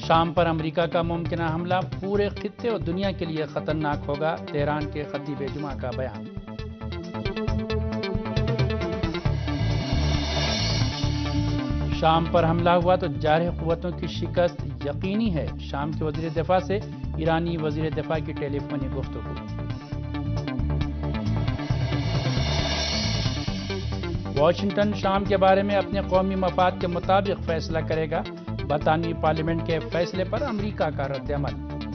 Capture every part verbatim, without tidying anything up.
شام پر امریکہ کا ممکنہ حملہ پورے خطے اور دنیا کے لیے خطرناک ہوگا، تہران کے خطیب جمعہ کا بیان۔ شام پر حملہ ہوا تو جارح قوتوں کی شکست یقینی ہے، شام کے وزیر دفاع سے ایرانی وزیر دفاع کی ٹیلی فونی گفتگو۔ واشنگٹن شام کے بارے میں اپنے قومی مفاد کے مطابق فیصلہ کرے گا، برطانوی پارلیمنٹ کے فیصلے پر امریکہ کا رد عمل۔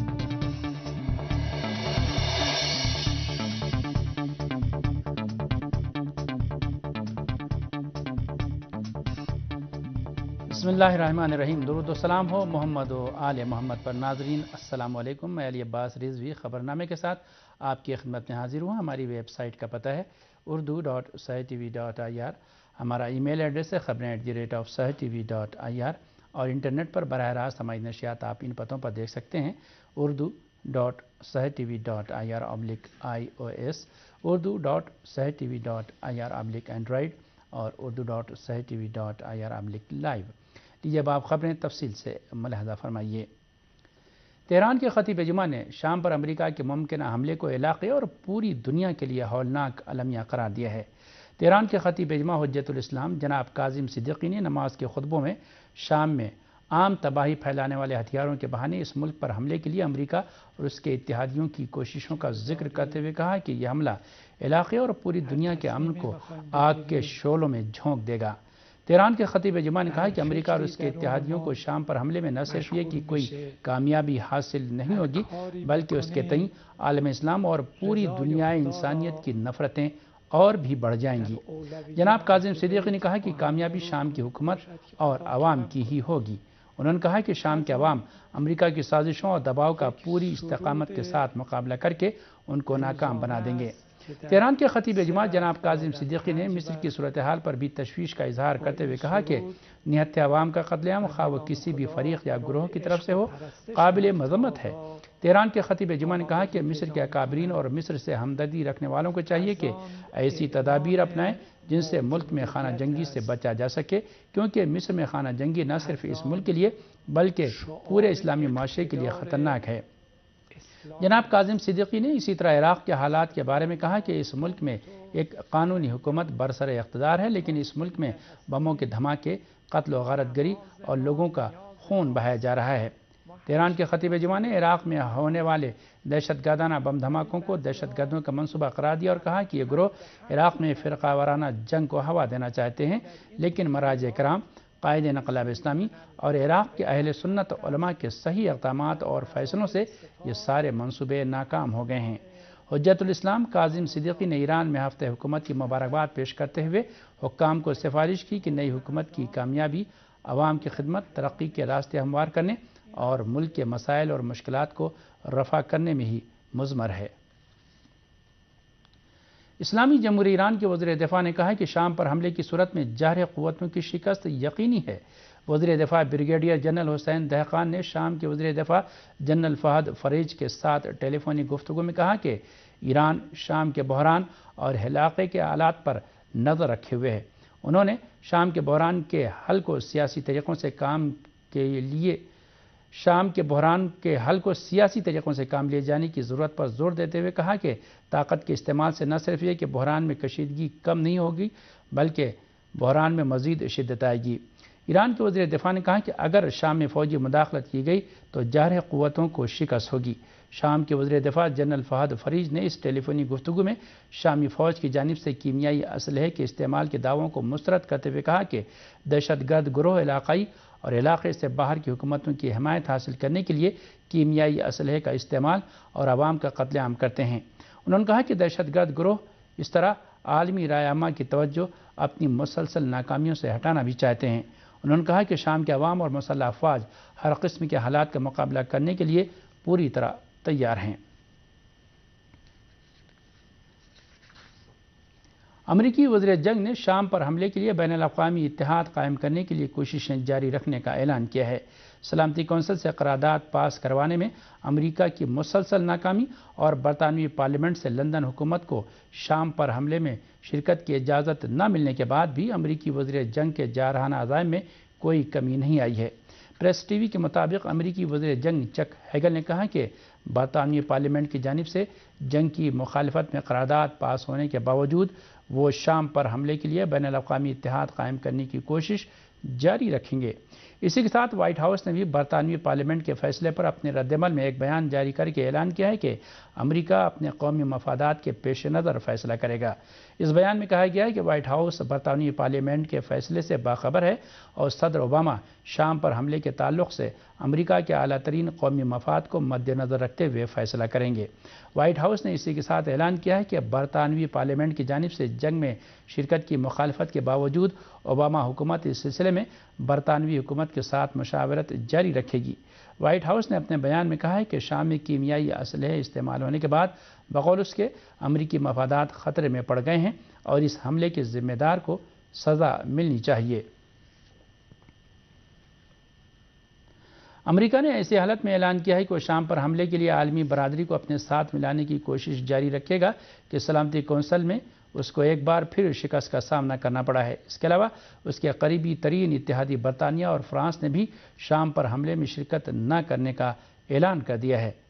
بسم اللہ الرحمن الرحیم، درود و سلام ہو محمد و آل محمد پر۔ ناظرین السلام علیکم، میں علی عباس رضوی خبرنامے کے ساتھ آپ کی خدمت میں حاضر ہوں۔ ہماری ویب سائٹ کا پتہ ہے Urdu dot Sahar T V dot I R, ہمارا ای میل ایڈریس ہے خبریں at the rate of Sahar T V dot I R, اور انٹرنیٹ پر براہ راست ہماری نشریات آپ ان پتوں پر دیکھ سکتے ہیں: Urdu dot Sahar T V dot I R oblique I O S, Urdu dot Sahar T V dot I R oblique Android, اور Urdu dot Sahar T V dot I R oblique live. لیجیے اب آپ خبریں تفصیل سے ملاحظہ فرمائیے۔ تہران کے خطیب جمعہ نے شام پر امریکہ کے ممکنہ حملے کو علاقے اور پوری دنیا کے لیے ہولناک المیہ قرار دیا ہے۔ تہران کے خطیب جمعہ حجت الاسلام جناب کاظم صدیقی نے نماز کے خطبوں میں شام میں عام تباہی پھیلانے والے ہتھیاروں کے بہانے اس ملک پر حملے کے لیے امریکہ اور اس کے اتحادیوں کی کوششوں کا ذکر کرتے ہوئے کہا کہ یہ حملہ علاقے اور پوری دنیا کے امن کو آگ کے شعلوں میں جھونک دے گا۔ تہران کے خطیب جمعہ نے کہا کہ امریکہ اور اس کے اتحادیوں کو شام پر حملے میں نہ صرف یہ کہ کوئی کامیابی حاصل نہیں ہوگی، بلکہ اس کے تئیں عالم اسلام اور پوری دنیا انسانیت کی نفرتیں اور بھی بڑھ جائیں گی۔ جناب کاظم صدیقی نے کہا کہ کامیابی شام کی حکومت اور عوام کی ہی ہوگی۔ انہوں نے کہا کہ شام کے عوام امریکہ کی سازشوں اور دباؤ کا پوری استقامت کے ساتھ مقابلہ کر کے ان کو ناکام بنا دیں گے۔ تہران کے خطیب جمعہ جناب کاظم صدیقی نے مصر کی صورتحال پر بھی تشویش کا اظہار کرتے ہوئے کہا کہ نہتے عوام کا قتل عام، خواہ وہ کسی بھی فریق یا گروہ کی طرف سے ہو، قابل مذمت ہے۔ تہران کے خطیب جمعہ نے کہا کہ مصر کے اکابرین اور مصر سے ہمدردی رکھنے والوں کو چاہیے کہ ایسی تدابیر اپنائیں جن سے ملک میں خانہ جنگی سے بچا جا سکے، کیونکہ مصر میں خانہ جنگی نہ صرف اس ملک کے لیے بلکہ پورے اسلامی معاشرے کے لیے خطرناک ہے۔ جناب کاظم صدیقی نے اسی طرح عراق کے حالات کے بارے میں کہا کہ اس ملک میں ایک قانونی حکومت برسر اقتدار ہے، لیکن اس ملک میں بموں کے دھماکے، قتل و غارت گری اور لوگوں کا خون بہایا جا رہا ہے۔ تہران کے خطیب جمعہ نے عراق میں ہونے والے دہشت گردانہ بم دھماکوں کو دہشت گردوں کا منصوبہ قرار دیا اور کہا کہ یہ گروہ عراق میں فرقہ وارانہ جنگ کو ہوا دینا چاہتے ہیں، لیکن مراجع کرام، قائد انقلاب اسلامی اور عراق کے اہل سنت علماء کے صحیح اقدامات اور فیصلوں سے یہ سارے منصوبے ناکام ہو گئے ہیں۔ حجت الاسلام کاظم صدیقی نے ایران میں ہفتہ حکومت کی مبارکباد پیش کرتے ہوئے حکام کو سفارش کی کہ نئی حکومت کی کامیابی عوام کی خدمت، ترقی کے راستے ہموار کرنے اور ملک کے مسائل اور مشکلات کو رفع کرنے میں ہی مضمر ہے۔ اسلامی جمہوریہ ایران کے وزیر دفاع نے کہا کہ شام پر حملے کی صورت میں جارح قوتوں کی شکست یقینی ہے۔ وزیر دفاع بریگیڈیئر جنرل حسین دہقان نے شام کے وزیر دفاع جنرل فہد فریج کے ساتھ ٹیلی فونی گفتگو میں کہا کہ ایران شام کے بحران اور علاقے کے حالات پر نظر رکھے ہوئے ہے۔ انہوں نے شام کے بحران کے حل کو سیاسی طریقوں سے کام کے لیے شام کے بحران کے حل کو سیاسی طریقوں سے کام لیے جانے کی ضرورت پر زور دیتے ہوئے کہا کہ طاقت کے استعمال سے نہ صرف یہ کہ بحران میں کشیدگی کم نہیں ہوگی، بلکہ بحران میں مزید شدت آئے گی۔ ایران کے وزیر دفاع نے کہا کہ اگر شام میں فوجی مداخلت کی گئی تو جارح قوتوں کو شکست ہوگی۔ شام کے وزیر دفاع جنرل فہد فریج نے اس ٹیلی فونی گفتگو میں شامی فوج کی جانب سے کیمیائی اسلحے کے استعمال کے دعووں کو مسترد کرتے ہوئے کہا کہ دہشت گرد گروہ علاقائی اور علاقے سے باہر کی حکومتوں کی حمایت حاصل کرنے کے لیے کیمیائی اسلحے کا استعمال اور عوام کا قتل عام کرتے ہیں۔ انہوں نے کہا کہ دہشت گرد گروہ اس طرح عالمی رائے عامہ کی توجہ اپنی مسلسل ناکامیوں سے ہٹانا بھی چاہتے ہیں۔ انہوں نے کہا کہ شام کے عوام اور مسلح افواج ہر قسم کے حالات کا مقابلہ کرنے کے لیے پوری طرح تیار ہیں۔ امریکی وزیر جنگ نے شام پر حملے کے لیے بین الاقوامی اتحاد قائم کرنے کے لیے کوششیں جاری رکھنے کا اعلان کیا ہے۔ سلامتی کونسل سے قرارداد پاس کروانے میں امریکہ کی مسلسل ناکامی اور برطانوی پارلیمنٹ سے لندن حکومت کو شام پر حملے میں شرکت کی اجازت نہ ملنے کے بعد بھی امریکی وزیر جنگ کے جارحانہ عزائم میں کوئی کمی نہیں آئی ہے۔ پریس ٹی وی کے مطابق امریکی وزیر جنگ چک ہیگل نے کہا کہ برطانوی پارلیمنٹ کی جانب سے جنگ کی مخالفت میں قرارداد پاس ہونے کے باوجود وہ شام پر حملے کے لیے بین الاقوامی اتحاد قائم کرنے کی کوشش جاری رکھیں گے۔ اسی کے ساتھ وائٹ ہاؤس نے بھی برطانوی پارلیمنٹ کے فیصلے پر اپنے رد عمل میں ایک بیان جاری کر کے اعلان کیا ہے کہ امریکہ اپنے قومی مفادات کے پیش نظر فیصلہ کرے گا۔ اس بیان میں کہا گیا ہے کہ وائٹ ہاؤس برطانوی پارلیمنٹ کے فیصلے سے باخبر ہے اور صدر اوباما شام پر حملے کے تعلق سے امریکہ کے اعلیٰ ترین قومی مفاد کو مد نظر رکھتے ہوئے فیصلہ کریں گے۔ وائٹ ہاؤس نے اسی کے ساتھ اعلان کیا ہے کہ برطانوی پارلیمنٹ کی جانب سے جنگ میں شرکت کی مخالفت کے باوجود اوباما حکومت اس سلسلے میں برطانوی حکومت کے ساتھ مشاورت جاری رکھے گی۔ وائٹ ہاؤس نے اپنے بیان میں کہا ہے کہ شام میں کیمیائی اسلحے استعمال ہونے کے بعد بقول اس کے امریکی مفادات خطرے میں پڑ گئے ہیں اور اس حملے کے ذمہ دار کو سزا ملنی چاہیے۔ امریکہ نے ایسی حالت میں اعلان کیا ہے کہ وہ شام پر حملے کے لیے عالمی برادری کو اپنے ساتھ ملانے کی کوشش جاری رکھے گا کہ سلامتی کونسل میں اس کو ایک بار پھر شکست کا سامنا کرنا پڑا ہے۔ اس کے علاوہ اس کے قریبی ترین اتحادی برطانیہ اور فرانس نے بھی شام پر حملے میں شرکت نہ کرنے کا اعلان کر دیا ہے۔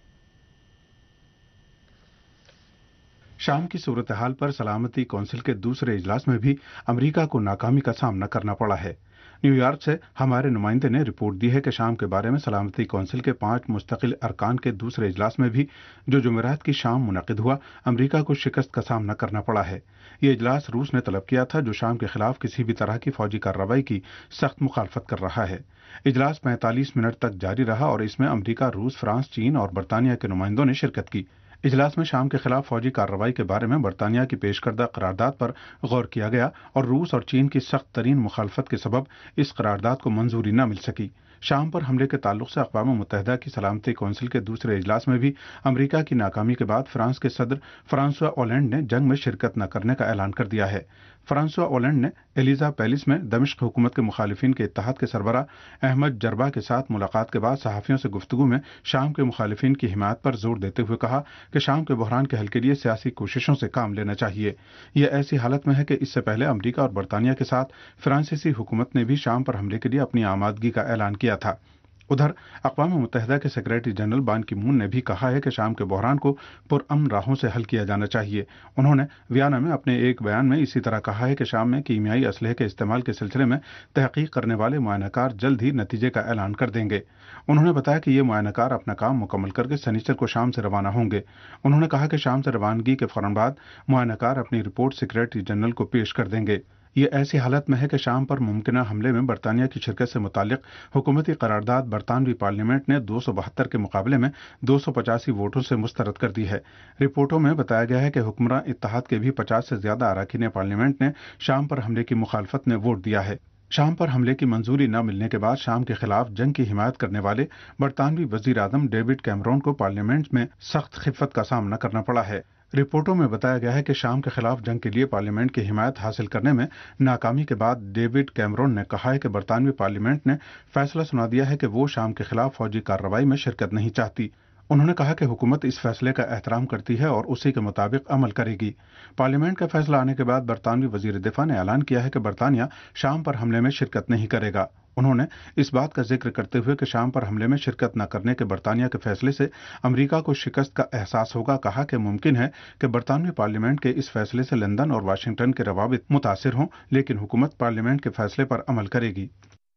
شام کی صورتحال پر سلامتی کونسل کے دوسرے اجلاس میں بھی امریکہ کو ناکامی کا سامنا کرنا پڑا ہے۔ نیو یارک سے ہمارے نمائندے نے رپورٹ دی ہے کہ شام کے بارے میں سلامتی کونسل کے پانچ مستقل ارکان کے دوسرے اجلاس میں بھی جو جمعرات کی شام منعقد ہوا، امریکہ کو شکست کا سامنا کرنا پڑا ہے۔ یہ اجلاس روس نے طلب کیا تھا، جو شام کے خلاف کسی بھی طرح کی فوجی کارروائی کی سخت مخالفت کر رہا ہے۔ اجلاس پینتالیس منٹ تک جاری رہا اور اس میں امریکہ، روس، فرانس، چین اور برطانیہ کے نمائندوں نے شرکت کی۔ اجلاس میں شام کے خلاف فوجی کارروائی کے بارے میں برطانیہ کی پیش کردہ قرارداد پر غور کیا گیا اور روس اور چین کی سخت ترین مخالفت کے سبب اس قرارداد کو منظوری نہ مل سکی۔ شام پر حملے کے تعلق سے اقوام متحدہ کی سلامتی کونسل کے دوسرے اجلاس میں بھی امریکہ کی ناکامی کے بعد فرانس کے صدر فرانسوا اولینڈ نے جنگ میں شرکت نہ کرنے کا اعلان کر دیا ہے۔ فرانسوا اولینڈ نے ایلیزا پیلس میں دمشق حکومت کے مخالفین کے اتحاد کے سربراہ احمد جربہ کے ساتھ ملاقات کے بعد صحافیوں سے گفتگو میں شام کے مخالفین کی حمایت پر زور دیتے ہوئے کہا کہ شام کے بحران کے حل کے لیے سیاسی کوششوں سے کام لینا چاہیے۔ یہ ایسی حالت میں ہے کہ اس سے پہلے امریکہ اور برطانیہ کے ساتھ فرانسیسی حکومت نے بھی شام پر حملے کے لیے اپنی آمادگی کا اعلان کیا تھا۔ ادھر اقوام متحدہ کے سیکریٹری جنرل بان کی مون نے بھی کہا ہے کہ شام کے بحران کو پرامن راہوں سے حل کیا جانا چاہیے۔ انہوں نے ویانا میں اپنے ایک بیان میں اسی طرح کہا ہے کہ شام میں کیمیائی اسلحے کے استعمال کے سلسلے میں تحقیق کرنے والے معائنہ کار جلد ہی نتیجے کا اعلان کر دیں گے۔ انہوں نے بتایا کہ یہ معائنہ کار اپنا کام مکمل کر کے سنیچر کو شام سے روانہ ہوں گے۔ انہوں نے کہا کہ شام سے روانگی کے فوراً بعد معائنہ کار اپنی رپورٹ سیکریٹری جنرل کو پیش کر دیں گے۔ یہ ایسی حالت میں ہے کہ شام پر ممکنہ حملے میں برطانیہ کی شرکت سے متعلق حکومتی قرارداد برطانوی پارلیمنٹ نے دو سو بہتر کے مقابلے میں دو سو پچاسی ووٹوں سے مسترد کر دی ہے۔ رپورٹوں میں بتایا گیا ہے کہ حکمراں اتحاد کے بھی پچاس سے زیادہ اراکین پارلیمنٹ نے شام پر حملے کی مخالفت میں ووٹ دیا ہے۔ شام پر حملے کی منظوری نہ ملنے کے بعد شام کے خلاف جنگ کی حمایت کرنے والے برطانوی وزیر اعظم ڈیوڈ کیمرون کو پارلیمنٹ میں سخت خفت کا سامنا کرنا پڑا ہے۔ رپورٹوں میں بتایا گیا ہے کہ شام کے خلاف جنگ کے لیے پارلیمنٹ کی حمایت حاصل کرنے میں ناکامی کے بعد ڈیوڈ کیمرون نے کہا ہے کہ برطانوی پارلیمنٹ نے فیصلہ سنا دیا ہے کہ وہ شام کے خلاف فوجی کارروائی میں شرکت نہیں چاہتی۔ انہوں نے کہا کہ حکومت اس فیصلے کا احترام کرتی ہے اور اسی کے مطابق عمل کرے گی۔ پارلیمنٹ کا فیصلہ آنے کے بعد برطانوی وزیر دفاع نے اعلان کیا ہے کہ برطانیہ شام پر حملے میں شرکت نہیں کرے گا۔ انہوں نے اس بات کا ذکر کرتے ہوئے کہ شام پر حملے میں شرکت نہ کرنے کے برطانیہ کے فیصلے سے امریکہ کو شکست کا احساس ہوگا، کہا کہ ممکن ہے کہ برطانوی پارلیمنٹ کے اس فیصلے سے لندن اور واشنگٹن کے روابط متاثر ہوں، لیکن حکومت پارلیمنٹ کے فیصلے پر عمل کرے گی۔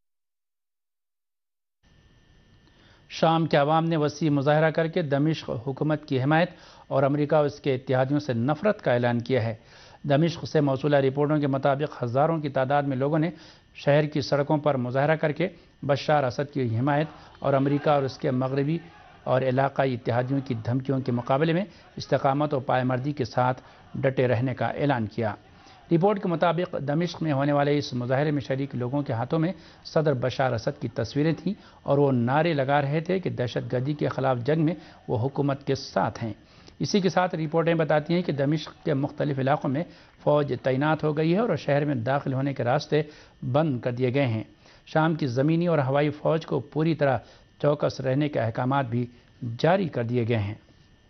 شام کے عوام نے وسیع مظاہرہ کر کے دمشق حکومت کی حمایت اور امریکہ اور اس کے اتحادیوں سے نفرت کا اعلان کیا ہے۔ دمشق سے موصولہ رپورٹوں کے مطابق ہزاروں کی تعداد میں لوگوں نے شہر کی سڑکوں پر مظاہرہ کر کے بشار اسد کی حمایت اور امریکہ اور اس کے مغربی اور علاقائی اتحادیوں کی دھمکیوں کے مقابلے میں استقامت و پائمردی کے ساتھ ڈٹے رہنے کا اعلان کیا۔ رپورٹ کے مطابق دمشق میں ہونے والے اس مظاہرے میں شریک لوگوں کے ہاتھوں میں صدر بشار اسد کی تصویریں تھیں اور وہ نعرے لگا رہے تھے کہ دہشت گردی کے خلاف جنگ میں وہ حکومت کے ساتھ ہیں۔ اسی کے ساتھ رپورٹیں بتاتی ہیں کہ دمشق کے مختلف علاقوں میں فوج تعینات ہو گئی ہے اور شہر میں داخل ہونے کے راستے بند کر دیے گئے ہیں۔ شام کی زمینی اور ہوائی فوج کو پوری طرح چوکس رہنے کے احکامات بھی جاری کر دیے گئے ہیں۔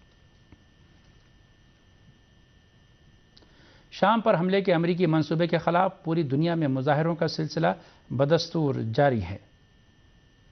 شام پر حملے کے امریکی منصوبے کے خلاف پوری دنیا میں مظاہروں کا سلسلہ بدستور جاری ہے۔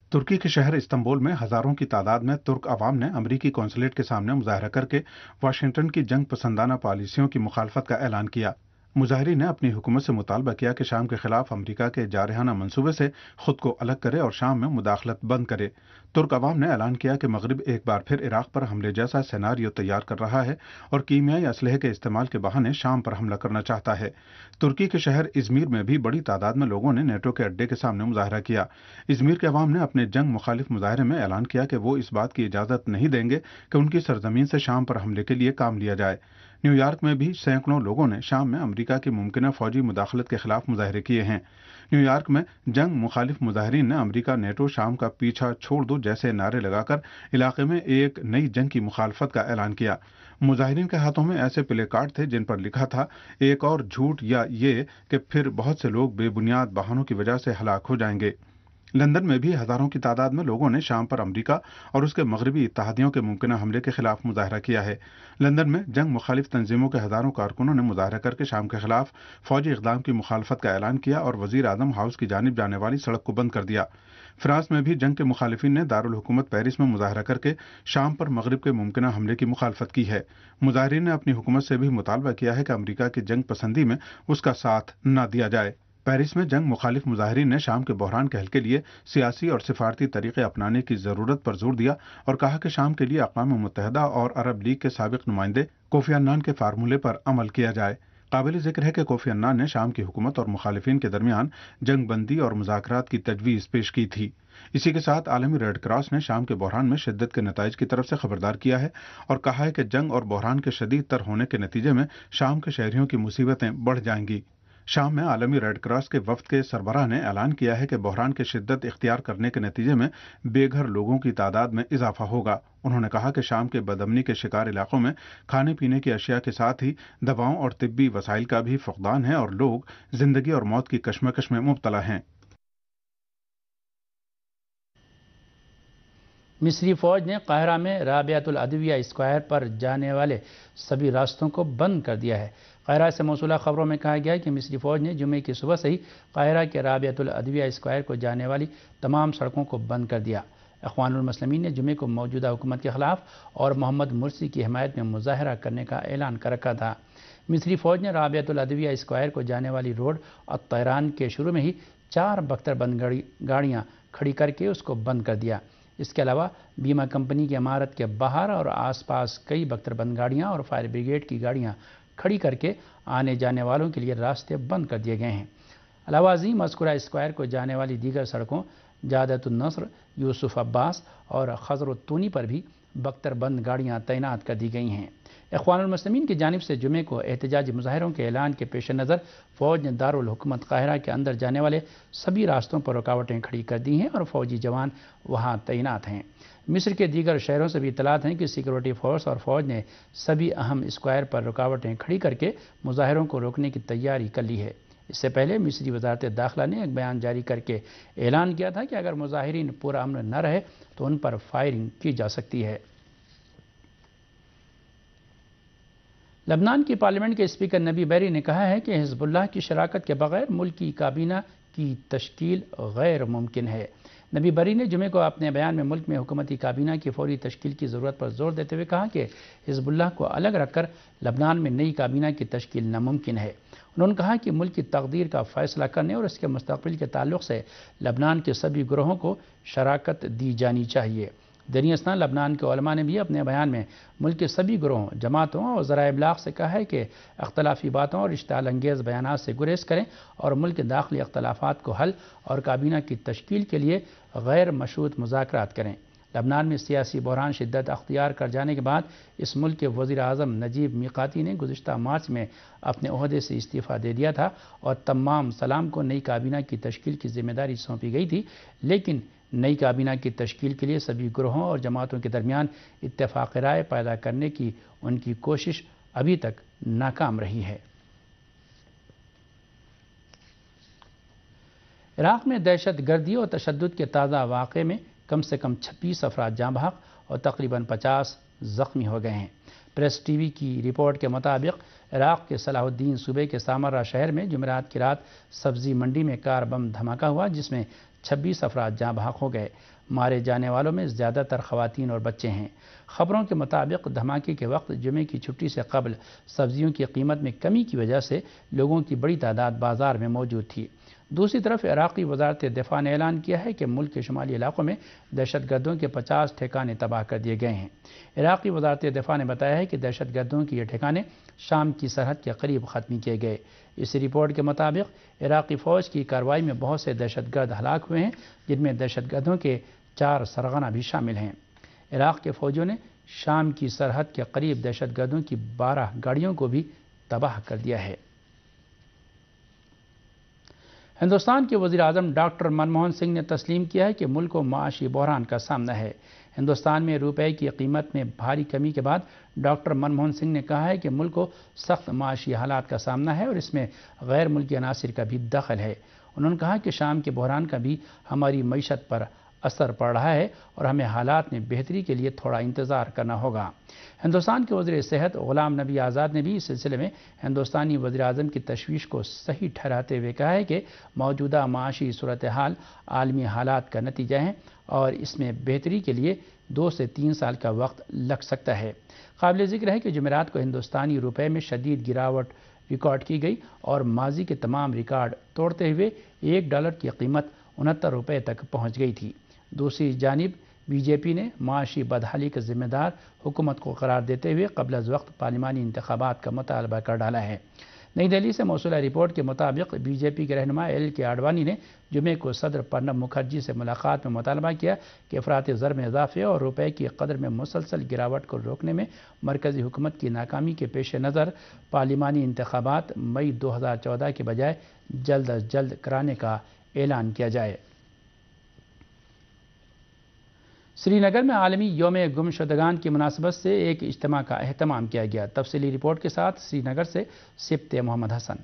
तुर्की के शहर इस्तांबुल में हजारों की तादाद में तुर्क अवाम ने अमरीकी कौंसलेट के सामने मुजाहरा करके वाशिंगटन की जंग पसंदाना पॉलिसियों की मुखालफत का ऐलान किया। मुजाहिरीन ने अपनी हुकूमत से मुतालबा किया कि शाम के खिलाफ अमरीका के जारहाना मंसूबे से खुद को अलग करे और शाम में मुदाखलत बंद करे। तुर्क अवाम ने ऐलान किया कि मगरिब एक बार फिर इराक पर हमले जैसा सेनारियो तैयार कर रहा है और कीमियाई असलहे के इस्तेमाल के बहाने शाम पर हमला करना चाहता है। तुर्की के शहर इजमीर में भी बड़ी तादाद में लोगों ने नेटो के अड्डे के सामने मुजाहरा किया। इजमीर के अवाम ने अपने जंग मुखालिफ मुजाहरे में ऐलान किया कि वो इस बात की इजाजत नहीं देंगे कि उनकी सरजमीन से शाम पर हमले के लिए काम लिया जाए। न्यूयॉर्क में भी सैकड़ों लोगों ने शाम में अमेरिका की मुमकिन फौजी मुदाखलत के खिलाफ मुजाहरे किए हैं। न्यूयॉर्क में जंग मुखालिफ मुजाहरीन ने अमेरिका नेटो शाम का पीछा छोड़ दो जैसे नारे लगाकर इलाके में एक नई जंग की मुखालफत का ऐलान किया। मुजाहिरीन के हाथों में ऐसे प्ले कार्ड थे जिन पर लिखा था एक और झूठ या ये कि फिर बहुत से लोग बेबुनियाद बहानों की वजह से हलाक हो जाएंगे। लंदन में भी हजारों की तादाद में लोगों ने शाम पर अमेरिका और उसके मगरबी इत्तेहादियों के मुमकिन हमले के खिलाफ मुजाहरा किया है। लंदन में जंग मुखालिफ तंजीमों के हजारों कारकुनों ने मुजाहरा करके शाम के खिलाफ फौजी इक़दाम की मुखालफत का ऐलान किया और वजीर आजम हाउस की जानिब जाने वाली सड़क को बंद कर दिया। फ्रांस में भी जंग के मुखालिफिन ने दारुल हुकूमत पेरिस में मुजाहरा करके शाम पर मगरिब के मुमकिन हमले की मुखालफत की है। मुजाहिरीन ने अपनी हुकूमत से भी मुतालबा किया है कि अमेरिका की जंग पसंदी में उसका साथ न दिया जाए। पेरिस में जंग मुखालिफ मुजाहिरीन ने शाम के बहरान के हल के लिए सियासी और सिफारती तरीके अपनाने की जरूरत पर जोर दिया और कहा कि शाम के लिए अक़वाम मुत्तहिदा और अरब लीग के साबिक नुमाइंदे कोफी अन्नान के फार्मूले पर अमल किया जाए। काबिल जिक्र है कि कोफी अन्नान ने शाम की हुकूमत और मुखालिफिन के दरमियान जंग बंदी और मुज़ाकरात की तजवीज़ पेश की थी। इसी के साथ आलमी रेड क्रॉस ने शाम के बहरान में शिद्दत के नताइज की तरफ से खबरदार किया है और कहा है कि जंग और बहरान के शदीद तर होने के नतीजे में शाम के शहरियों की मुसीबतें बढ़ जाएंगी। शाम में आलमी रेड क्रॉस के वफ्द के सरबराह ने ऐलान किया है कि बहरान की शिद्दत इख्तियार करने के नतीजे में बेघर लोगों की तादाद में इजाफा होगा। उन्होंने कहा कि शाम के बदअमनी के शिकार इलाकों में खाने पीने की अशिया के साथ ही दवाओं और तिब्बी वसाइल का भी फुकदान है और लोग जिंदगी और मौत की कशमकश में मुब्तला हैं। मिस्री फौज ने काहिरा में राबियातुल अदविया स्क्वायर पर जाने वाले सभी रास्तों को बंद कर दिया है। काहिरा से मौसूला खबरों में कहा गया है कि मिस्री फौज ने जुमे की सुबह से ही काहिरा के राबियातुल अदविया स्क्वायर को जाने वाली तमाम सड़कों को बंद कर दिया। इख्वानुल मुस्लिमीन ने जुमे को मौजूदा हुकूमत के खिलाफ और मोहम्मद मुर्सी की हिमायत में मुजाहरा करने का ऐलान कर रखा था। मिस्री फौज ने राबियातुल अदविया स्क्वायर को जाने वाली रोड और तहरान के शुरू में ही चार बख्तरबंद गाड़ी गाड़ियाँ खड़ी करके उसको बंद कर दिया। इसके अलावा बीमा कंपनी की इमारत के बाहर और आसपास कई बख्तरबंद गाड़ियां और फायर ब्रिगेड की गाड़ियां खड़ी करके आने जाने वालों के लिए रास्ते बंद कर दिए गए हैं। अलावा अजीम मस्कुरा स्क्वायर को जाने वाली दीगर सड़कों जादतुन नस्र, यूसुफ अब्बास और खजरुत्तूनी पर भी बख्तरबंद गाड़ियां तैनात कर दी गई हैं। इख्वानुल मुस्लिमीन की जानिब से जुमे को एहतजाजी मुजाहरों के ऐलान के पेश नज़र फ़ौज ने दारुल हुकूमत काहिरा के अंदर जाने वाले सभी रास्तों पर रुकावटें खड़ी कर दी हैं और फौजी जवान वहां तैनात हैं। मिस्र के दीगर शहरों से भी इतलात हैं कि सिक्योरिटी फोर्स और फौज ने सभी अहम स्क्वायर पर रुकावटें खड़ी करके मुजाहरों को रोकने की तैयारी कर ली है। इससे पहले मिस्री वजारत दाखिला ने एक बयान जारी करके ऐलान किया था कि अगर मुजाहिरीन पूरा अमन न रहे तो उन पर फायरिंग की जा सकती है। लबनान की पार्लियामेंट के स्पीकर नबी बैरी ने कहा है कि हिज़्बुल्लाह की शराकत के बगैर मुल्क की काबीना की तश्कील गैर मुमकिन है। नबी बैरी ने जुमे को अपने बयान में मुल्क में हुकूमती काबीना की फौरी तश्कील की ज़रूरत पर जोर देते हुए कहा कि हिज़्बुल्लाह को अलग रखकर लबनान में नई काबीना की तश्कील नामुमकिन है। उन्होंने कहा कि मुल्क की तकदीर का फैसला करने और इसके मुस्तक़बिल के ताल्लुक़ से लबनान के सभी ग्रोहों को शराकत दी जानी चाहिए। दरियास्तां लबनान के उलमा ने भी अपने बयान में मुल्क के सभी ग्रोहों, जमातों और ज़राए इब्लाग़ से कहा है कि अख्तलाफी बातों और इश्तिआल अंगेज़ बयानात से गुरेज करें और मुल्क के दाखिली अख्तलाफात को हल और काबीना की तश्कील के लिए गैर मशरूत मुज़ाकरात करें। लबनान में सियासी बहरान शिद्दत अख्तियार कर जाने के बाद इस मुल्क के वज़ीर आज़म नजीब मीक़ाती ने गुज़िश्ता मार्च में अपने ओहदे से इस्तीफ़ा दे दिया था और तमाम सलाम को नई काबीना की तश्कील की जिम्मेदारी सौंपी गई थी, लेकिन नई काबीना की तश्कील के लिए सभी ग्रोहों और जमातों के दरमियान इत्तेफ़ाक़ राय पैदा करने की उनकी कोशिश अभी तक नाकाम रही है। इराक़ में दहशत गर्दी और तशद्दुद के ताज़ा वाक़े में कम से कम छब्बीस अफराद जाँ बहक और तकरीबन पचास ज़ख्मी हो गए हैं। प्रेस टीवी की रिपोर्ट के मुताबिक इराक़ के सलाहुद्दीन सूबे के सामरा शहर में जुमेरात की रात सब्ज़ी मंडी में कार बम धमाका हुआ जिसमें छब्बीस अफराद जाँ बहक हो गए। مارے جانے والوں میں زیادہ تر خواتین اور بچے ہیں۔ خبروں کے مطابق دھماکے کے وقت جمعے کی چھٹی سے قبل سبزیوں کی قیمت میں کمی کی وجہ سے لوگوں کی بڑی تعداد بازار میں موجود تھی۔ دوسری طرف عراقی وزارت دفاع نے اعلان کیا ہے کہ ملک کے شمالی علاقوں میں دہشت گردوں کے پچاس ٹھکانے تباہ کر دیے گئے ہیں۔ عراقی وزارت دفاع نے بتایا ہے کہ دہشت گردوں کے یہ ٹھکانے شام کی سرحد کے قریب ختم کیے گئے۔ اس رپورٹ کے مطابق عراقی فوج کی کارروائی میں بہت سے دہشت گرد ہلاک ہوئے ہیں، جن میں دہشت گردوں کے چار سرغنہ بھی شامل ہیں۔ عراق کے فوجیوں نے شام کی سرحد کے قریب دہشت گردوں کی بارہ گاڑیوں کو بھی تباہ کر دیا ہے۔ ہندوستان کے وزیر اعظم ڈاکٹر منموہن سنگھ نے تسلیم کیا ہے کہ ملک کو معاشی بحران کا سامنا ہے۔ ہندوستان میں روپے کی قیمت میں بھاری کمی کے بعد ڈاکٹر منموہن سنگھ نے کہا ہے کہ ملک کو سخت معاشی حالات کا سامنا ہے اور اس میں غیر ملکی عناصر کا بھی دخل ہے۔ انہوں نے کہا کہ شام کے بحران کا بھی ہماری معیشت پر اثر پڑ رہا ہے اور ہمیں حالات میں بہتری کے لیے تھوڑا انتظار کرنا ہوگا۔ ہندوستان کے وزیر صحت غلام نبی آزاد نے بھی اس سلسلے میں ہندوستانی وزیر اعظم کی تشویش کو صحیح ٹھہراتے ہوئے کہا ہے کہ موجودہ معاشی صورتحال عالمی حالات کا نتیجہ ہے اور اس میں بہتری کے لیے دو سے تین سال کا وقت لگ سکتا ہے۔ قابل ذکر ہے کہ جمعرات کو ہندوستانی روپے میں شدید گراوٹ ریکارڈ کی گئی اور ماضی کے تمام ریکارڈ توڑتے ہوئے ایک ڈالر کی قیمت انہتر روپے تک پہنچ گئی تھی۔ دوسری جانب بی جے پی نے معاشی بدحالی کا ذمہ دار حکومت کو قرار دیتے ہوئے قبل از وقت پارلیمانی انتخابات کا مطالبہ کر ڈالا ہے۔ نئی دہلی سے موصولہ رپورٹ کے مطابق بی جے پی کے رہنما ایل کے آڈوانی نے جمعے کو صدر پرنب مکھرجی سے ملاقات میں مطالبہ کیا کہ افراط زر میں اضافے اور روپے کی قدر میں مسلسل گراوٹ کو روکنے میں مرکزی حکومت کی ناکامی کے پیش نظر پارلیمانی انتخابات مئی دو ہزار چودہ کے بجائے جلد از جلد کرانے کا اعلان کیا جائے۔ سری نگر میں عالمی یوم گم شدگان کی مناسبت سے ایک اجتماع کا اہتمام کیا گیا۔ تفصیلی رپورٹ کے ساتھ سری نگر سے سبت محمد حسن۔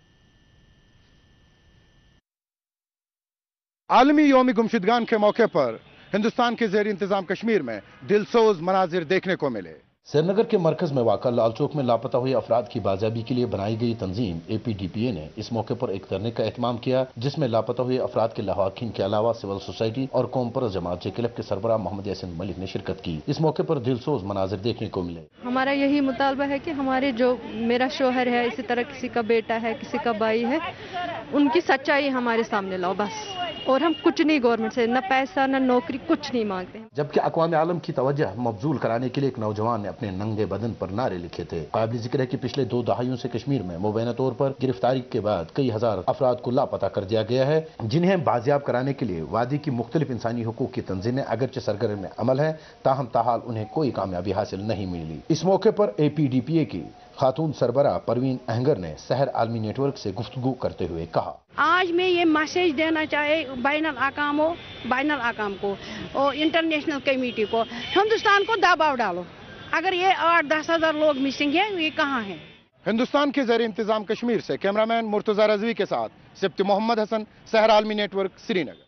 عالمی یوم گمشدگان کے موقع پر ہندوستان کے زیر انتظام کشمیر میں دل سوز مناظر دیکھنے کو ملے۔ سری نگر کے مرکز میں واقع لال چوک میں لاپتہ ہوئے افراد کی بازیابی کے لیے بنائی گئی تنظیم اے پی ڈی پی اے نے اس موقع پر ایک دھرنے کا اہتمام کیا، جس میں لاپتہ ہوئے افراد کے لواحقین کے علاوہ سول سوسائٹی اور قوم پرست جماعت کلب کے سربراہ محمد یاسین ملک نے شرکت کی۔ اس موقع پر دل سوز مناظر دیکھنے کو ملے۔ ہمارا یہی مطالبہ ہے کہ ہمارے جو میرا شوہر ہے، اسی طرح کسی کا بیٹا ہے، کسی کا بھائی ہے، ان کی سچائی ہمارے سامنے لاؤ بس، اور ہم کچھ نہیں گورنمنٹ سے، نہ پیسہ نہ نوکری، کچھ نہیں مانگتے ہیں۔ جبکہ اقوام عالم کی توجہ مبذول کرانے کے لیے ایک نوجوان نے اپنے ننگے بدن پر نعرے لکھے تھے۔ قابل ذکر ہے کہ پچھلے دو دہائیوں سے کشمیر میں مبینہ طور پر گرفتاری کے بعد کئی ہزار افراد کو لاپتہ کر دیا گیا ہے، جنہیں بازیاب کرانے کے لیے وادی کی مختلف انسانی حقوق کی تنظیمیں اگرچہ سرگرم عمل ہیں، تاہم تاحال انہیں کوئی کامیابی حاصل نہیں ملی۔ اس موقع پر اے پی ڈی پی اے کی خاتون سربراہ پروین اہنگر نے سحر عالمی نیٹ ورک سے گفتگو کرتے ہوئے کہا، آج میں یہ میسیج دینا چاہے بین الاقوام ہو بین الاقوام کو اور انٹرنیشنل کمیٹی کو، ہندوستان کو دباؤ ڈالو۔ اگر یہ آٹھ دس ہزار لوگ مسنگ ہیں، یہ کہاں ہیں؟ ہندوستان کے زیر انتظام کشمیر سے کیمرامین مرتضی رضوی کے ساتھ سبت محمد حسن، سحر عالمی network, Srinagar.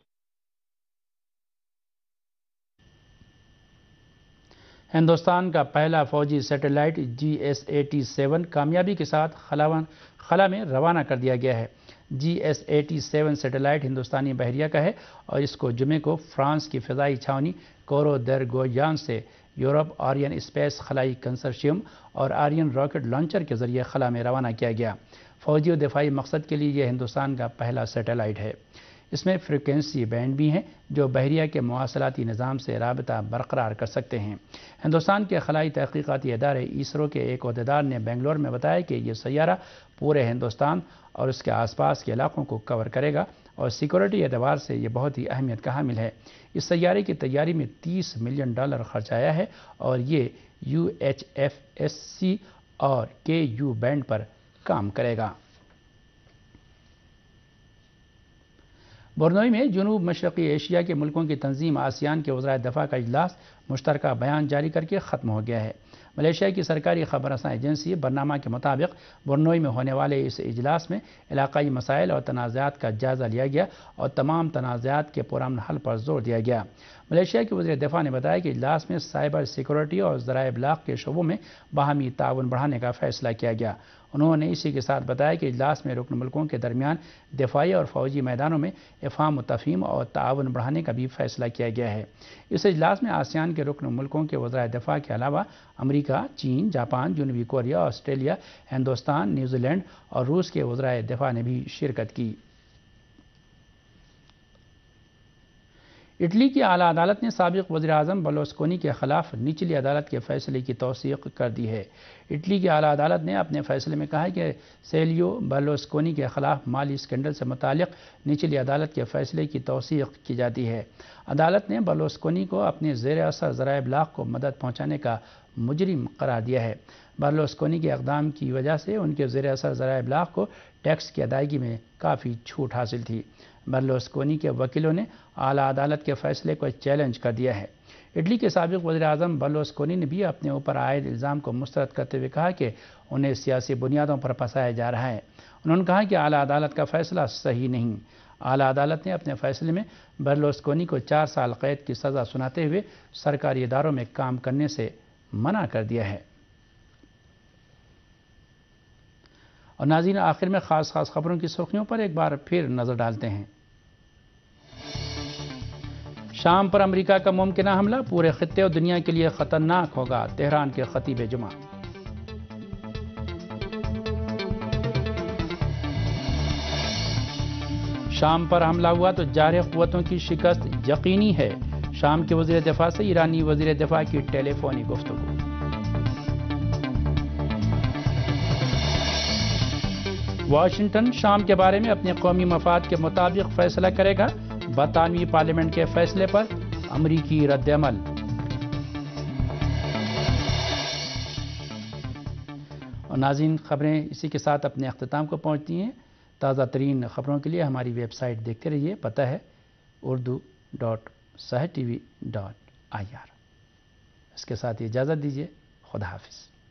Hindustan کا پہلا فوجی satellite G S A T seven کامیابی کے ساتھ خلا میں روانہ کر دیا گیا ہے۔ G S A T seven satellite ہندوستانی بحریہ کا ہے اور اس کو جمعے کو فرانس کی فضائی چھاونی کورو در گویان سے یورپ آرین اسپیس خلائی کنسرشیم اور آرین راکٹ لانچر کے ذریعے خلا میں روانہ کیا گیا۔ فوجی و دفاعی مقصد کے لیے یہ ہندوستان کا پہلا سیٹلائٹ ہے۔ اس میں فریکوینسی بینڈ بھی ہیں جو بحریہ کے مواصلاتی نظام سے رابطہ برقرار کر سکتے ہیں۔ ہندوستان کے خلائی تحقیقاتی ادارے اسرو کے ایک عہدیدار نے بنگلور میں بتایا کہ یہ سیارہ پورے ہندوستان اور اس کے آس پاس کے علاقوں کو کور کرے گا اور سیکورٹی اعتبار سے یہ بہت ہی اہمیت کا حامل ہے۔ اس سیارے کی تیاری میں تیس ملین ڈالر خرچ آیا ہے اور یہ U H F S C اور کے یو بینڈ پر کام کرے گا۔ برنوئی میں جنوب مشرقی ایشیا کے ملکوں کی تنظیم آسیان کے وزرائے دفاع کا اجلاس مشترکہ بیان جاری کر کے ختم ہو گیا ہے۔ ملیشیا کی سرکاری خبر رساں ایجنسی برنامہ کے مطابق برنوئی میں ہونے والے اس اجلاس میں علاقائی مسائل اور تنازعات کا جائزہ لیا گیا اور تمام تنازعات کے پرامن حل پر زور دیا گیا۔ ملیشیا کے وزیر دفاع نے بتایا کہ اجلاس میں سائبر سیکورٹی اور ذرائع ابلاغ کے شعبوں میں باہمی تعاون بڑھانے کا فیصلہ کیا گیا۔ انہوں نے اسی کے ساتھ بتایا کہ اجلاس میں رکن ملکوں کے درمیان دفاعی اور فوجی میدانوں میں افہام و تفہیم اور تعاون بڑھانے کا بھی فیصلہ کیا گیا ہے۔ اس اجلاس میں آسیان کے رکن ملکوں کے وزرائے دفاع کے علاوہ امریکہ، چین، جاپان، جنوبی Korea, Australia, Hindustan, New Zealand اور روس کے وزرائے دفاع نے بھی شرکت کی۔ اٹلی کی اعلیٰ عدالت نے سابق وزیر اعظم برلوسکونی کے خلاف نچلی عدالت کے فیصلے کی توثیق کر دی ہے۔ اٹلی کی اعلیٰ عدالت نے اپنے فیصلے میں کہا ہے کہ سیلیو برلوسکونی کے خلاف مالی اسکینڈل سے متعلق نچلی عدالت کے فیصلے کی توثیق کی جاتی ہے۔ عدالت نے برلوسکونی کو اپنے زیر اثر ذرائع ابلاغ کو مدد پہنچانے کا مجرم قرار دیا ہے۔ برلوسکونی کے اقدام کی وجہ سے ان کے زیر اثر ذرائع ابلاغ کو ٹیکس کی ادائیگی میں کافی چھوٹ حاصل تھی۔ برلوسکونی کے وکیلوں نے اعلیٰ عدالت کے فیصلے کو چیلنج کر دیا ہے۔ اٹلی کے سابق وزیر اعظم برلوسکونی نے بھی اپنے اوپر عائد الزام کو مسترد کرتے ہوئے کہا کہ انہیں سیاسی بنیادوں پر پھنسایا جا رہا ہے۔ انہوں نے کہا کہ اعلیٰ عدالت کا فیصلہ صحیح نہیں۔ اعلیٰ عدالت نے اپنے فیصلے میں برلوسکونی کو چار سال قید کی سزا سناتے ہوئے سرکاری اداروں میں کام کرنے سے منع کر دیا ہے۔ اور ناظرین، آخر میں خاص خاص خبروں کی سرخیوں پر ایک بار پھر نظر ڈالتے ہیں۔ شام پر امریکہ کا ممکنہ حملہ پورے خطے اور دنیا کے لیے خطرناک ہوگا، تہران کے خطیب جمعہ۔ شام پر حملہ ہوا تو جارح قوتوں کی شکست یقینی ہے، شام کے وزیر دفاع سے ایرانی وزیر دفاع کی ٹیلی فونی گفتگو۔ واشنگٹن شام کے بارے میں اپنے قومی مفاد کے مطابق فیصلہ کرے گا، برطانوی پارلیمنٹ کے فیصلے پر امریکی رد عمل۔ اور ناظرین، خبریں اسی کے ساتھ اپنے اختتام کو پہنچتی ہیں۔ تازہ ترین خبروں کے لیے ہماری ویب سائٹ دیکھتے رہیے، پتہ ہے Urdu dot Sahar T V dot I R. اس کے ساتھ اجازت دیجیے، خدا حافظ۔